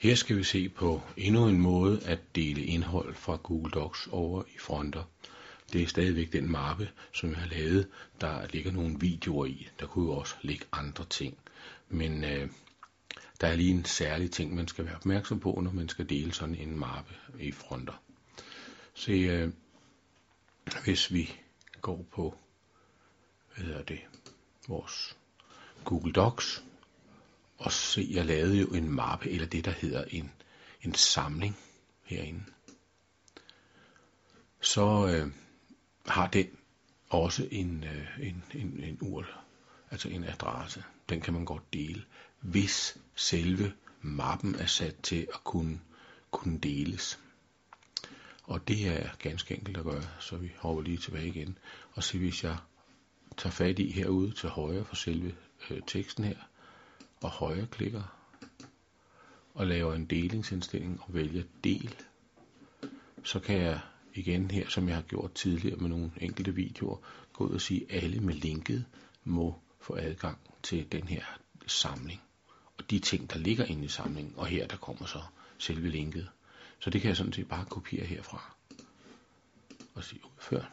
Her skal vi se på endnu en måde at dele indhold fra Google Docs over i fronter. Det er stadigvæk den mappe, som jeg har lavet. Der ligger nogle videoer i. Der kunne jo også ligge andre ting. Men der er lige en særlig ting, man skal være opmærksom på, når man skal dele sådan en mappe i fronter. Så hvis vi går på vores Google Docs, og se, jeg lavede jo en mappe, eller det der hedder en samling herinde. Så har den også en URL, altså en adresse. Den kan man godt dele, hvis selve mappen er sat til at kunne deles. Og det er ganske enkelt at gøre, så vi hopper lige tilbage igen. Og se, hvis jeg tager fat i herude til højre for selve teksten her, og højre klikker, og laver en delingsindstilling og vælger del, så kan jeg igen her, som jeg har gjort tidligere med nogle enkelte videoer, gå ud og sige, at alle med linket må få adgang til den her samling. Og de ting, der ligger inde i samlingen, og her der kommer så selve linket. Så det kan jeg sådan set bare kopiere herfra og sige udfør.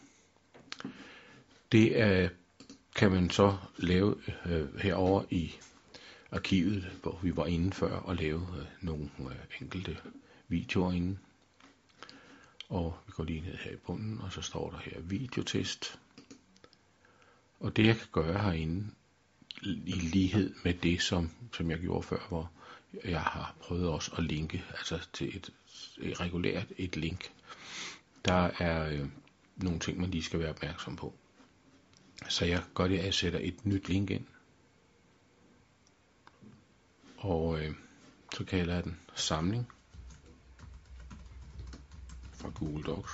Det kan man så lave herover i arkivet, hvor vi var inde før og lave nogle enkelte videoer inde. Og vi går lige ned her i bunden, og så står der her videotest. Og det jeg kan gøre herinde, i lighed med det, som jeg gjorde før, hvor jeg har prøvet også at linke, altså til et regulært et link. Der er nogle ting, man lige skal være opmærksom på. Så jeg gør det, at jeg sætter et nyt link ind. Og så kalder jeg den samling fra Google Docs.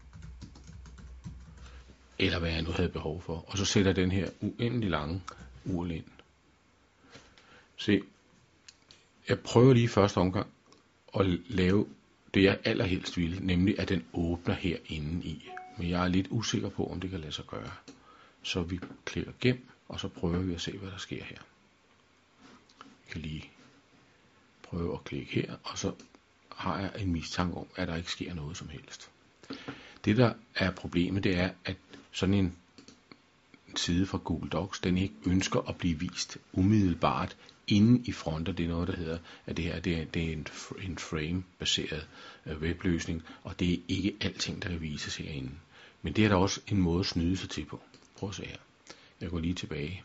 Eller hvad jeg nu havde behov for. Og så sætter jeg den her uendelig lange URL ind. Se, jeg prøver lige første omgang at lave det jeg allerhelst ville, nemlig at den åbner herinde i. Men jeg er lidt usikker på, om det kan lade sig gøre. Så vi klikker gem, og så prøver vi at se, hvad der sker her. Jeg kan lige prøve at klikke her, og så har jeg en mistanke om, at der ikke sker noget som helst. Det der er problemet, det er, at sådan en side fra Google Docs, den ikke ønsker at blive vist umiddelbart inde i fronter. Det er noget, der hedder, at det her det er en frame-baseret webløsning, og det er ikke alting, der kan vises herinde. Men det er der også en måde at snyde sig til på. Prøv at se her. Jeg går lige tilbage.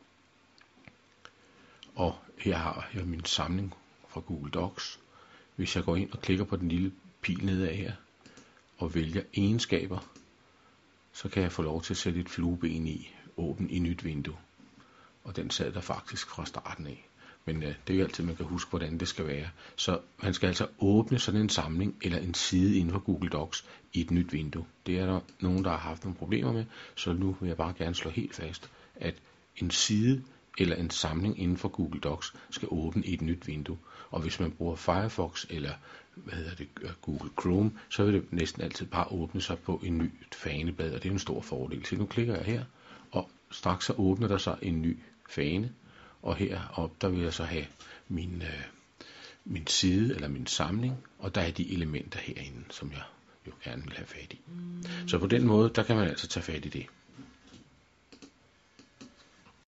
Og her har jeg min samling fra Google Docs. Hvis jeg går ind og klikker på den lille pil nedad her, og vælger egenskaber, så kan jeg få lov til at sætte et flueben i, åben i nyt vindue. Og den sad der faktisk fra starten af. Men det er jo altid, man kan huske, hvordan det skal være. Så man skal altså åbne sådan en samling, eller en side inden for Google Docs, i et nyt vindue. Det er der nogen, der har haft nogle problemer med, så nu vil jeg bare gerne slå helt fast, at en side eller en samling inden for Google Docs skal åbne i et nyt vindue. Og hvis man bruger Firefox eller Google Chrome, så vil det næsten altid bare åbne sig på en ny faneblad, og det er en stor fordel. Så nu klikker jeg her, og straks så åbner der sig en ny fane, og heroppe der vil jeg så have min side eller min samling, og der er de elementer herinde, som jeg jo gerne vil have fat i. Så på den måde, der kan man altså tage fat i det.